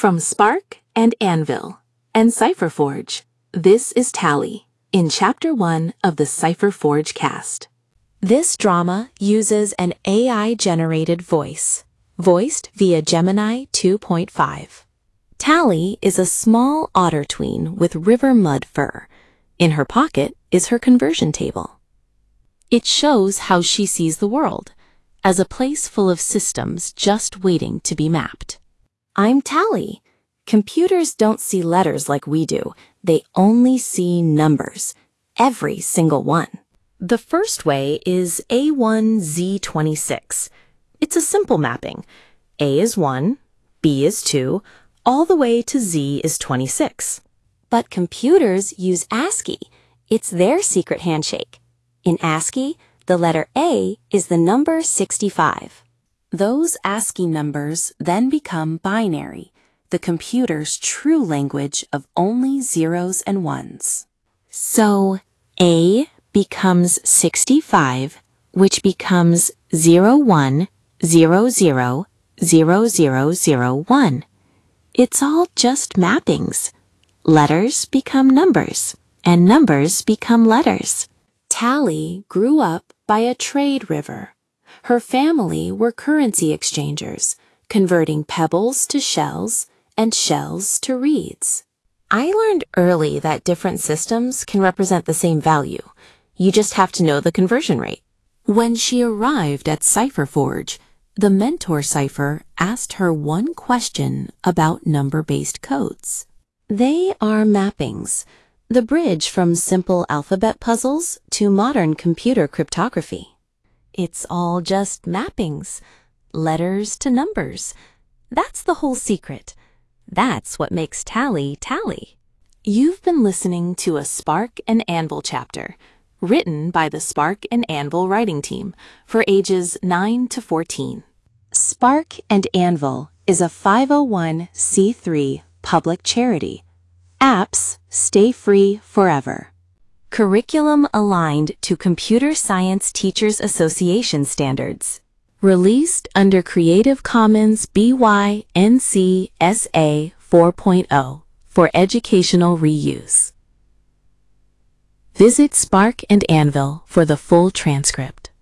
From Spark and Anvil and CipherForge, this is Tally in Chapter 1 of the CipherForge cast. This drama uses an AI-generated voice, voiced via Gemini 2.5. Tally is a small otter tween with river mud fur. In her pocket is her conversion table. It shows how she sees the world, as a place full of systems just waiting to be mapped. I'm Tally. Computers don't see letters like we do. They only see numbers, every single one. The first way is A1Z26. It's a simple mapping. A is 1, B is 2, all the way to Z is 26. But computers use ASCII. It's their secret handshake. In ASCII, the letter A is the number 65. Those ASCII numbers then become binary, the computer's true language of only zeros and ones. So A becomes 65, which becomes 01000001. It's all just mappings. Letters become numbers, and numbers become letters. Tally grew up by a trade river. Her family were currency exchangers, converting pebbles to shells and shells to reeds. I learned early that different systems can represent the same value. You just have to know the conversion rate. When she arrived at CipherForge, the mentor cipher asked her one question about number-based codes. They are mappings, the bridge from simple alphabet puzzles to modern computer cryptography. It's all just mappings, letters to numbers. That's the whole secret. That's what makes Tally, Tally. You've been listening to a Spark and Anvil chapter, written by the Spark and Anvil writing team for ages 9 to 14. Spark and Anvil is a 501c3 public charity. Apps stay free forever. Curriculum aligned to Computer Science Teachers Association standards. Released under Creative Commons BY-NC SA 4.0 for educational reuse. Visit Spark and Anvil for the full transcript.